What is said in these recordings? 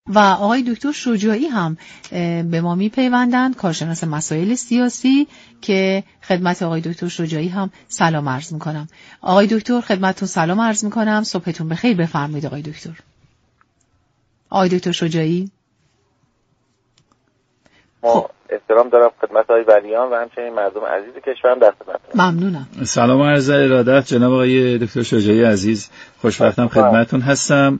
و آقای دکتر شجاعی هم به ما میپیوندند، کارشناس مسائل سیاسی، که خدمت آقای دکتر شجاعی هم سلام عرض میکنم. آقای دکتر خدمتتون سلام عرض میکنم، صبحتون بخیر. بفرمایید آقای دکتر. آقای دکتر شجاعی. خب احترام دارم خدمت آقای ولیان و همچنین مردم عزیز کشورم در خدمتتون. ممنونم. سلام عرض ارادت جناب آقای دکتر شجاعی عزیز، خوشوقتم خدمتتون هستم.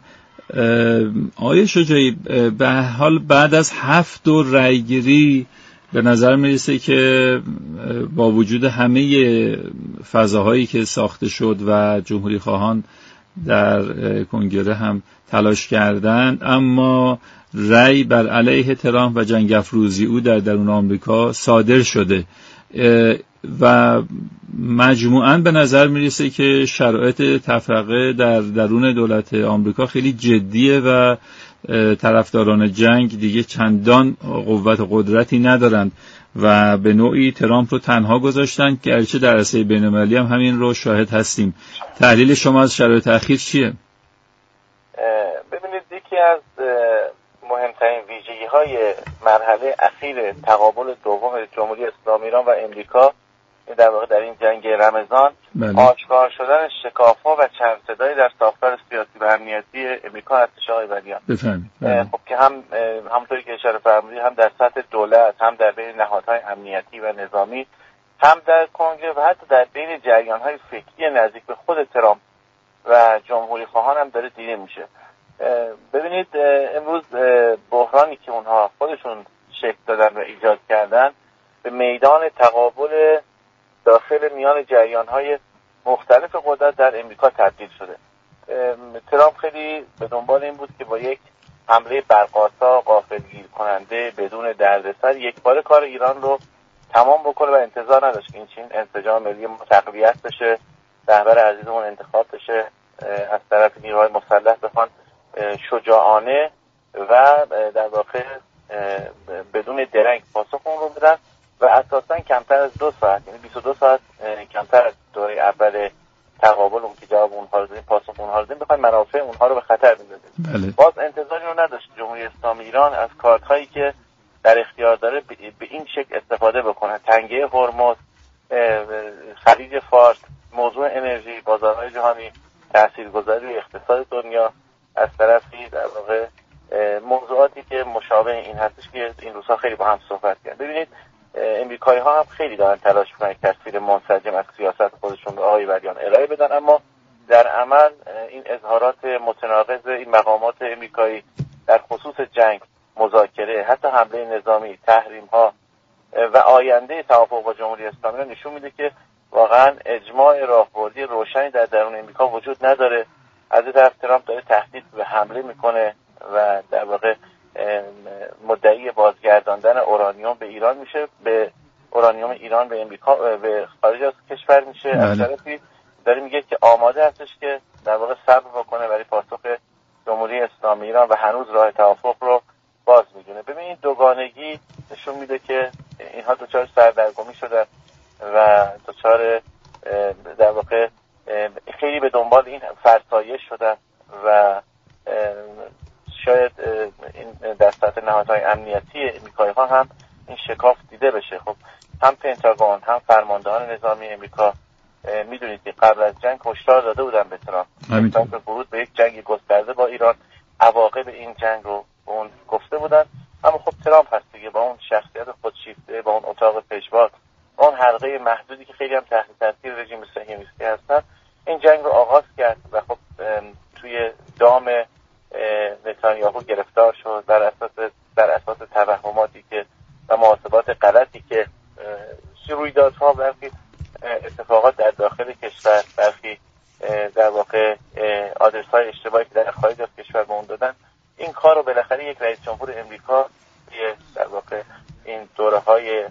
آقای شجاعی، به حال بعد از 7 دور رأیگیری به نظر میرسه که با وجود همه فضاهایی که ساخته شد و جمهوری خواهان در کنگره هم تلاش کردند، اما رأی بر علیه ترامپ و جنگ افروزی او در درون آمریکا صادر شده و مجموعاً به نظر میرسه که شرایط تفرقه در درون دولت آمریکا خیلی جدیه و طرفداران جنگ دیگه چندان قوت و قدرتی ندارند و به نوعی ترامپ رو تنها گذاشتن، که گرچه در عرصه بین‌المللی هم همین رو شاهد هستیم. تحلیل شما از شرایط اخیر چیه؟ ببینید، یکی از مهمترین ویژگی‌های مرحله اخیر تقابل دوم جمهوری اسلامی ایران و امریکا در واقع در این جنگ رمضان آشکار شدن شکاف‌ها و چند صدایی در ساختار سیاسی و امنیتی امریکا هستش آقای ولیان. خب که همونطوری که اشاره فرمودید، هم در سطح دولت، هم در بین نهادهای امنیتی و نظامی، هم در کنگره و حتی در بین جریان‌های فکری نزدیک به خود ترامپ و جمهوری خواهان هم داره دیده میشه. ببینید، امروز بحرانی که اونها خودشون شکل دادن و ایجاد کردن به میدان تقابل داخل میان جریان‌های مختلف قدرت در امریکا تبدیل شده. ترامپ خیلی به دنبال این بود که با یک حمله برق‌آسا غافلگیر کننده بدون دردسر یکباره کار ایران رو تمام بکنه و انتظار نداشت که این چین انسجام ملی تقویت بشه، رهبر عزیزمون انتخاب بشه، از طرف نیروهای مسلح بخوان شجاعانه و در واقع بدون درنگ پاسخ اون رو بدن و اساساً کمتر از 2 ساعت، یعنی 22 ساعت کمتر از دوره اول تقابل اون که جواب اونها رو دادیم، پاسخ اونها رو دادیم، بخوایم منافع اونها رو به خطر بندازیم. باز انتظاری رو نداشت جمهوری اسلامی ایران از کارت‌هایی که در اختیار داره به این شکل استفاده بکنه. تنگه هرمز، خلیج فارس، موضوع انرژی، بازارهای جهانی، تاثیرگذاری روی اقتصاد دنیا، از طرفی در واقع موضوعاتی که مشابه این هستش که این روزها خیلی با هم صحبت کردن. ببینید، امریکایی‌ها هم خیلی دارن تلاش می‌کنن تصویر منسجم از سیاست خودشون به آقای ولیان ارائه بدن، اما در عمل این اظهارات متناقض این مقامات امریکایی در خصوص جنگ، مذاکره، حتی حمله نظامی، تحریم‌ها و آینده توافق با جمهوری اسلامی رو نشون میده که واقعا اجماع راهبردی روشنی در درون امریکا وجود نداره. از این طرف ترامپ داره تهدید به حمله میکنه و در واقع مدعی بازگرداندن اورانیوم به ایران میشه، به اورانیوم ایران به امریکا، به خارج از کشور میشه. از طرفی داره میگه که آماده هستش که در واقع صبر بکنه برای پاسخ جمهوری اسلامی ایران و هنوز راه توافق رو باز میدونه. ببین، این دوگانگی نشون میده که اینها دچار سردرگمی شدن و دچار در واقع خیلی به دنبال این فرسایش شدن و شاید این در سطح نهادهای امنیتی امریکایی ها هم این شکاف دیده بشه. خب هم پنتاگون هم فرماندهان نظامی امریکا میدونید که قبل از جنگ هشدار داده بودن به ترامپ به ورود به یک جنگ گسترده با ایران، عواقب این جنگ رو اون گفته بودن. اما خب ترامپ هست دیگه، با اون شخصیت خودشیفته، با اون اتاق پژواک، با اون حلقه محدودی که خیلی هم تحت تاثیر رژیم صهیونیستی هستن، این جنگ رو آغاز کرد و خب توی دام نتانیاهو گرفتار شد بر اساس توهماتی که و محاسبات غلطی که رویدادها برخی اتفاقات در داخل کشور، برخی در واقع آدرس‌های اشتباهی که در خارج از کشور به اون دادن، این کار رو بالاخره یک رئیس جمهور امریکا در واقع این دوره‌های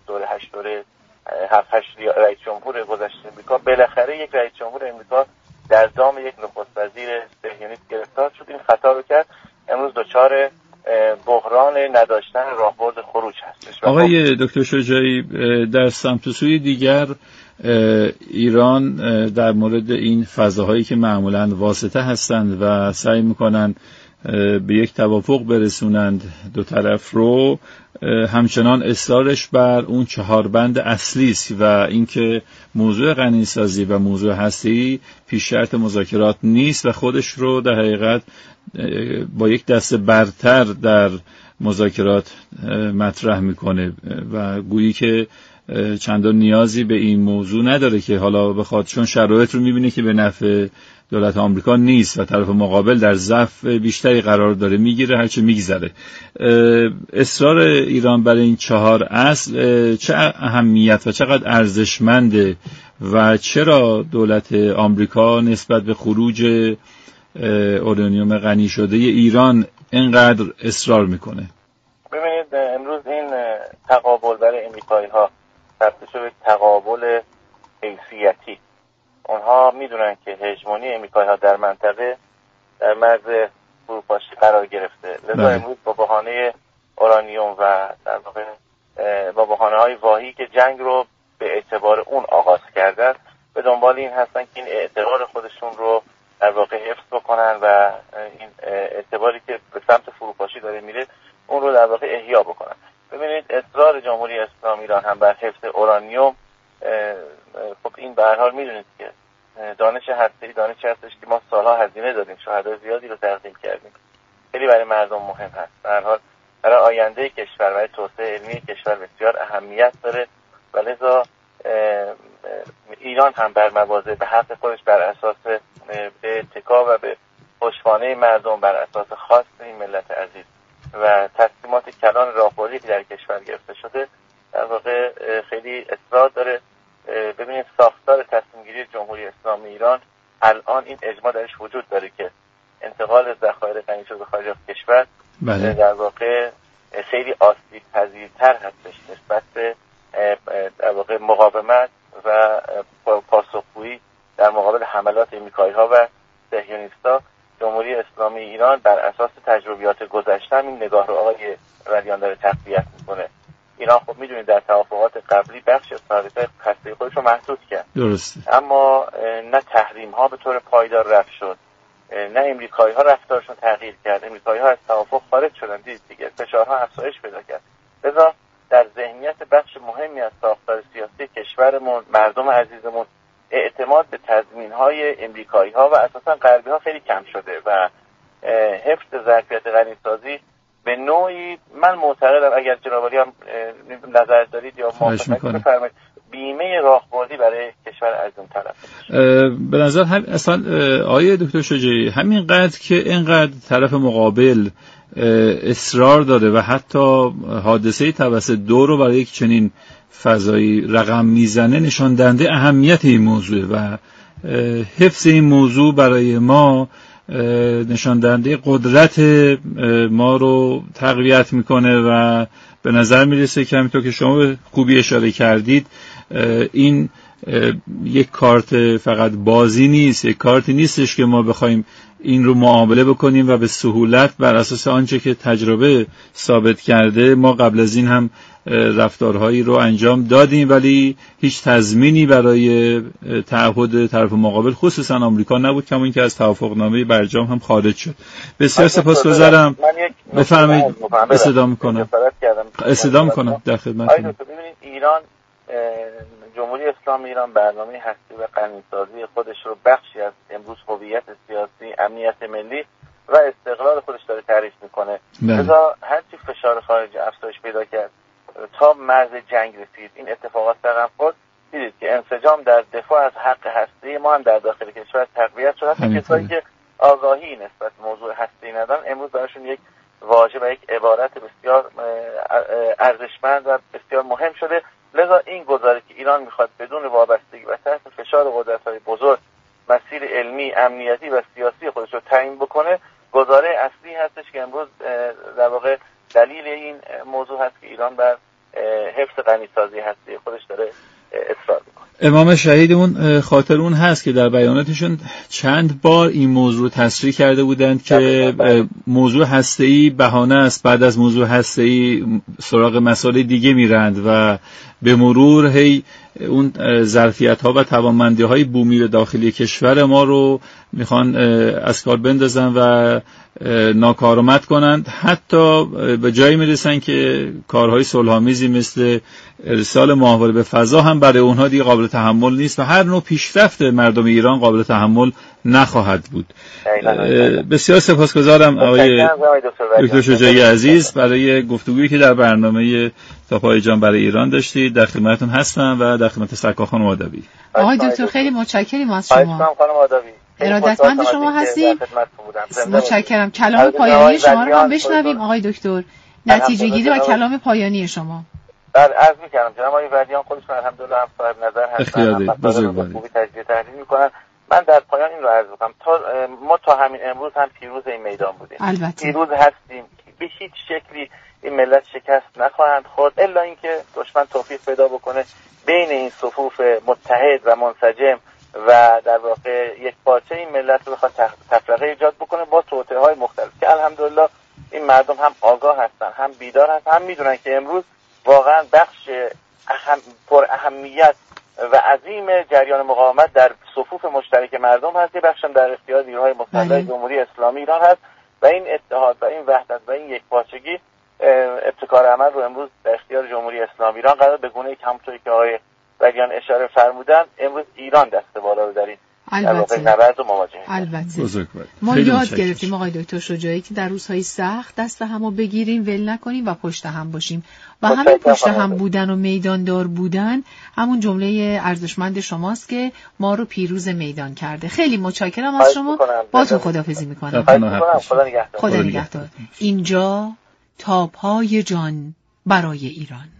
7 رئیس جمهور گذشته امریکا، بالاخره یک رئیس جمهور امریکا در دام یک نخست وزیر صهیونیست گرفتار شد. این خطا رو کرد. امروز دچار بحران نداشتن راهبرد خروج هستش. آقای دکتر شجاعی، در سمت و سوی دیگر ایران در مورد این فضاهایی که معمولاً واسطه هستند و سعی میکنن به یک توافق برسونند دو طرف رو، همچنان اصرارش بر اون 4 بند اصلی است و اینکه موضوع غنیسازی و موضوع هسته‌ای پیش شرط مذاکرات نیست و خودش رو در حقیقت با یک دسته برتر در مذاکرات مطرح میکنه و گویی که چندان نیازی به این موضوع نداره که حالا بخواد، چون شرایط رو میبینه که به نفع دولت آمریکا نیست و طرف مقابل در ضعف بیشتری قرار داره میگیره هرچه میگذره. اصرار ایران برای این 4 اصل چه اهمیت و چقدر ارزشمنده و چرا دولت آمریکا نسبت به خروج اورانیوم غنی شده ایران اینقدر اصرار میکنه؟ ببینید امروز این تقابل برای امریکایی‌ها تبدیل شده به تقابل حیثیتی. اونها میدونن که هژمونی امریکایی‌ها در منطقه در مرز فروپاشی قرار گرفته، لذا امروز با بهانه اورانیوم و در واقع با بهانه‌های واهی که جنگ رو به اعتبار اون آغاز کردن به دنبال این هستن که این اعتبار خودشون رو در واقع حفظ بکنن و این اعتباری که به سمت فروپاشی داره میره اون رو در واقع احیا بکنن. ببینید اصرار جمهوری اسلامی ایران هم بر حفظ اورانیوم، خب این به هر حال میدونید که دانش هسته‌ای دانشی هستش که ما سالها هزینه دادیم، شهدای زیادی رو تقدیم کردیم، خیلی برای مردم مهم هست، به هر حال برای آینده کشور، برای توسعه علمی کشور بسیار اهمیت داره و لذا ایران هم بر مواضع به حق خودش بر اساس به اتکا و به پشتوانه مردم، بر اساس خواست این ملت عزیز و تصمیمات کلان راهبردی که در کشور گرفته شده در واقع خیلی اصرار داره. ببینید ساختار تصمیم‌گیری جمهوری اسلامی ایران الان این اجماع درش وجود داره که انتقال ذخایر غنی شده به خارج از کشور در واقع خیلی آسیب پذیرتر هستش نسبت به در واقع مقاومت و پاسخگویی در مقابل حملات امریکایی‌ها و صهیونیست‌ها. جمهوری اسلامی ایران بر اساس تجربیات گذشته این نگاه رو آقای ولیان داره تقویت میکنه. ایران خب میدونید در توافقات قبلی بخش از صادرات هسته‌ای خودش رو محدود کرد، درسته، اما نه تحریم ها به طور پایدار رفع شد، نه امریکایی ها رفتارشون تغییر کرد، امریکایی ها از توافق خارج شدن، دید دیگه فشارها افزایش پیدا کرد. لذا در ذهنیت بخش مهمی از ساختار سیاسی کشورمون، مردم عزیزمون، اعتماد به تضمین‌های امریکایی‌ها و اساساً غربی‌ها خیلی کم شده و حفظ ظرفیت غنیسازی به نوعی، من معتقدم اگر جناب عالی هم نظر دارید یا موافقت بفرمایید، بیمه راهبردی برای کشور از اون طرف. به نظر اصلا آقای دکتر شجاعی همینقدر که اینقدر طرف مقابل اصرار داره و حتی حادثه توسط دو رو برای یک چنین فضایی رقم میزنه، نشان دهنده اهمیت این موضوع و حفظ این موضوع برای ما نشان دهنده قدرت ما رو تقویت میکنه و به نظر میرسه که همینطور که شما به خوبی اشاره کردید این یک کارت فقط بازی نیست، یک کارتی نیستش که ما بخوایم این رو معامله بکنیم و به سهولت بر اساس آنچه که تجربه ثابت کرده. ما قبل از این هم رفتارهایی رو انجام دادیم ولی هیچ تضمینی برای تعهد طرف مقابل خصوصا آمریکا نبود، کما اینکه از توافقنامه برجام هم خارج شد. بسیار سپاسگزارم. بفرمایید. استدام میکنم در خدمتتون. ببینید ایران، جمهوری اسلامی ایران برنامه هستی و غنیسازی خودش رو بخشی از امروز هویت سیاسی، امنیت ملی و استقلال خودش داره تعریف میکنه. لذا هرچی فشار خارجی افزایش پیدا کرد تا مرز جنگ رسید، این اتفاقات رقم خورد، دیدید که انسجام در دفاع از حق هستی ما هم در داخل کشور تقویت شد. حتی کسایی که آگاهی نسبت موضوع هستی ندارن امروز براشون یک واژه و یک عبارت بسیار ارزشمند و بسیار مهم شده. لذا این گزاره که ایران میخواد بدون وابستگی و تحت فشار قدرت‌های بزرگ مسیر علمی، امنیتی و سیاسی خودش رو تعیین بکنه، گزاره اصلی هستش که امروز در واقع دلیل این موضوع هست که ایران بر حفظ غنیسازی هستی خودش داره اصرار میکنه. امام شهیدمون خاطر اون هست که در بیاناتشون چند بار این موضوع تصریح کرده بودند که موضوع هسته‌ای بهانه است، بعد از موضوع هسته‌ای سراغ مسائل دیگه میرند و به مرور هی اون ظرفیت‌ها و توانمندی‌های بومی داخلی کشور ما رو میخوان از کار بندازن و ناکارآمد کنند، حتی به جایی میرسن که کارهای صلح‌آمیزی مثل ارسال ماهواره به فضا هم برای اونها دیگه قابل تحمل نیست و هر نوع پیشرفت مردم ایران قابل تحمل نخواهد بود. بسیار سپاسگزارم آقای دکتر شجاعی عزیز برای گفتگویی که در برنامه تا پای جان برای ایران داشتید. در خدمتتون هستم و در خدمت سرکار خانم آدبی. آقای دکتر خیلی متشکریم از شما. ارادتمند شما هستیم. متشکرم. کلام پایانی شما رو هم بشنویم آقای دکتر. نتیجه گیری و کلام پایانی شما. عرض می‌کردم جناب آقای وردیان خودشون الحمدلله هم صاحب نظر هستن، خوبی تجزیه تحلیل می‌کنن. من در پایان این رو عرض می‌کنم ما تا همین امروز هم پیروز این میدان بودیم. پیروز هستیم. به هیچ شکلی این ملت شکست نخواهند خورد الا اینکه دشمن توفیق پیدا بکنه بین این صفوف متحد و منسجم و در واقع یک پارچه این ملت رو بخواد تفرقه ایجاد بکنه با توطئه‌های مختلف که الحمدلله این مردم هم آگاه هستن، هم بیدار هستن، هم میدونن که امروز واقعا بخش پر اهمیت و عظیم جریان مقاومت در صفوف مشترک مردم هست، یه بخشم در اختیار نیروهای مسلح جمهوری اسلامی ایران هست و این اتحاد و این وحدت و این یکپارچگی ابتکار عمل رو امروز در اختیار جمهوری اسلامی ایران قرار به گونه‌ای که همونطوری که آقای وردیان اشاره فرمودن امروز ایران دست بالا رو در این نبرد و مواجهه. البته ما یاد گرفتیم آقای دکتر شجاعی که در روزهای سخت دست همو بگیریم، ول نکنیم و پشت هم باشیم و همین پشت هم بودن و میداندار بودن همون جمله ارزشمند شماست که ما رو پیروز میدان کرده. خیلی متشکرم از شما. باتون خداحافظی میکنم. خدا نگهدار. اینجا تا پای جان برای ایران.